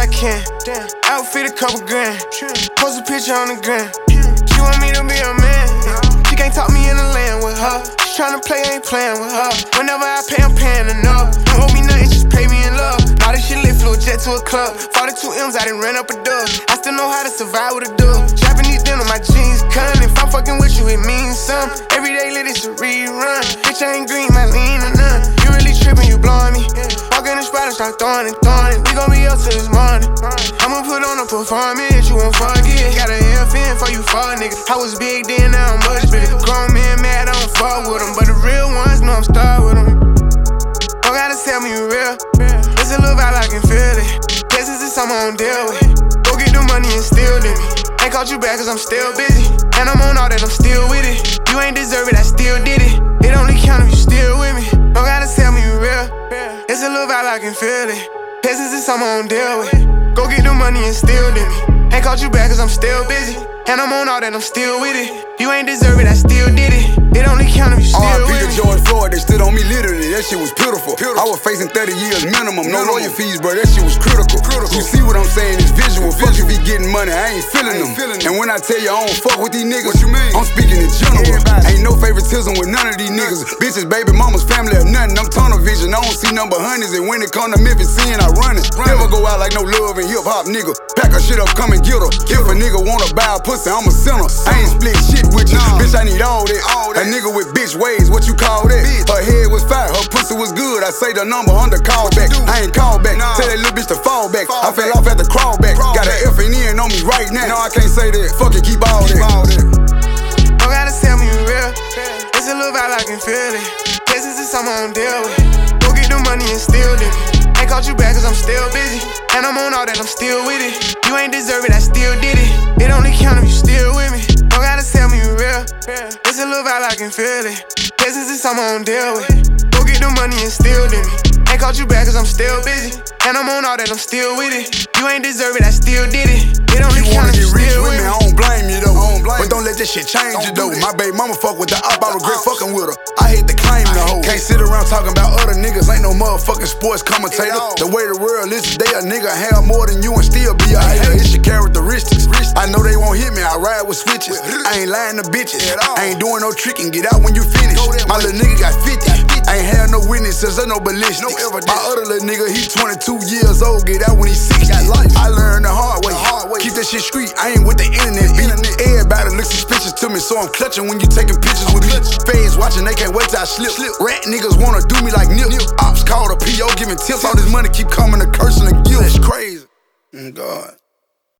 I can. Outfit a couple grand. Post a picture on the gram. She want me to be a man. She can't talk me in the land with her. She tryna play, ain't playing with her. Whenever I pay, I'm paying enough. Don't owe me nothing, just pay me in love. Now this shit lit, flew a jet to a club. 42 M's, I done ran up a dub. I still know how to survive with a dub. Japanese denim, my jeans cutting. If I'm fucking with you, it means something. Every day lit, it's a rerun. Bitch, I ain't green, my lean or none. You really trippin', you blowin' me. Walk in the spot and start throwing it. We gon' be up till this morning. I'ma put on a performance, you won't forget. Got a FN for you fuck nigga. I was big then, now I'm much bigger. Grown men mad, I don't fuck with them. But the real ones know I'm star with them. Don't gotta tell me you real. It's a little vibe, I can feel it. Places is something I don't deal with. Go get the money and steal to me. Ain't caught you back cause I'm still busy. And I'm on all that, I'm still with it. You ain't deserve it, I still did it. It only count if you still with me. Don't gotta tell me you real. It's a little vibe, I can feel it. Places is something I don't deal with. Go get the money and steal to me. Ain't caught you back cause I'm still busy. And I'm on all that, I'm still with it. You ain't deserve it, I still did it. It only count if you still with me. R.I.P. to George Floyd, they stood on me literally. That shit was pitiful. I was facing 30 years minimum. No lawyer fees, bro, that shit was critical. You see what I'm saying, it's visual. Fuck if he getting money, I ain't feeling them. And when I tell you I don't fuck with these niggas, what you mean? I'm speaking in general. Ain't no favoritism with none of these niggas. Bitches, baby mamas, family or nothing. I'm tunnel vision, I don't see number hundreds. And when it come to Memphis, seeing I run it. Never go out like no love and hip hop nigga. Pack her shit up, come and get her. If a nigga wanna buy a pussy, I'm a sinner. I ain't split shit with you, bitch, I need all that. A nigga with bitch ways, what you call that? Her head was fat, her pussy was good. I say the number under callback. I ain't called back, tell that little bitch to fall back. I fell off at the crawl back. Got an F and N on me right now. No, I can't say that. Fuck it, keep all that. Don't gotta tell me you real. It's a little vibe, I can feel it. Places is something I don't deal with. Go get the money and steal to me. Ain't caught you back cause I'm still busy. And I'm on all that, I'm still with it. You ain't deserve it, I still did it. It only count if you still with me. Don't gotta tell me you real. It's a little vibe, I can feel it. Places is something I don't deal with. Go get the money and steal to me. Ain't caught you back cause I'm still busy. And I'm on all that, I'm still with it. You ain't deserve it, I still did it. It only count if you still with me. I don't blame you though. But don't let this shit change you though. My baby mama fuck with the op, I regret fucking with her. I hate to claim the hoe. Can't sit around talking about other niggas, ain't no motherfucking sports commentator. The way the world is today, a nigga have more than you and still be a hater. It's your characteristics. I know they won't hit me, I ride with switches. I ain't lying to bitches. I ain't doing no tricking, get out when you finish. My little nigga got 50. I ain't had no witnesses or no ballistics. My other little nigga, he 22 years old, get out when he 60. I learned the hard way. Keep that shit street, I ain't with the internet beat. Everybody looks suspicious to me, so I'm clutching when you taking pictures with me. Feds watching, they can't wait till I slip. Rat niggas wanna do me like Nip. Ops call the PO, giving tips. All this money keep coming to cursing and guilt. It's crazy. God.